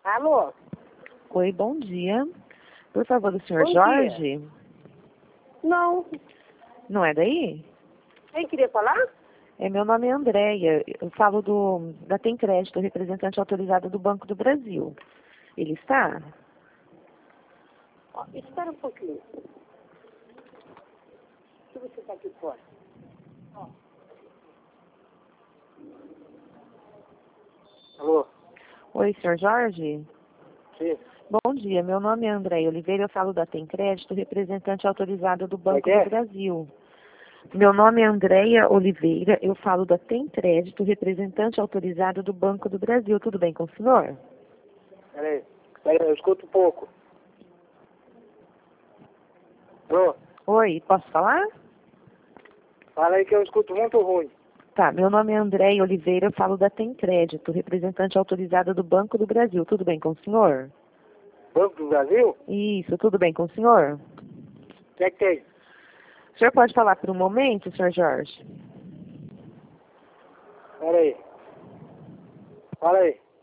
Alô? Oi, bom dia. Por favor, o senhor Bom Jorge? dia. Não. Não é daí? Quem queria falar? Meu nome é Andréia. Eu falo da Tem Crédito, representante autorizada do Banco do Brasil. Ele está? Ó, espera um pouquinho. Deixa eu ver se está aqui fora. Ó. Alô? Oi, senhor Jorge? Sim. Bom dia, meu nome é Andréia Oliveira, eu falo da Tem Crédito, representante autorizada do Banco é? do Brasil. Meu nome é Andréia Oliveira, eu falo da Tem Crédito, representante autorizada do Banco do Brasil. Tudo bem com o senhor? Peraí, eu escuto um pouco. Alô? Oi, posso falar? Fala aí que eu escuto muito ruim. Tá, meu nome é Andréia Oliveira, eu falo da Tem Crédito, representante autorizada do Banco do Brasil. Tudo bem com o senhor? Banco do Brasil? Isso, tudo bem com o senhor? O que é que tem? O senhor pode falar por um momento, senhor Jorge? Peraí. Fala aí.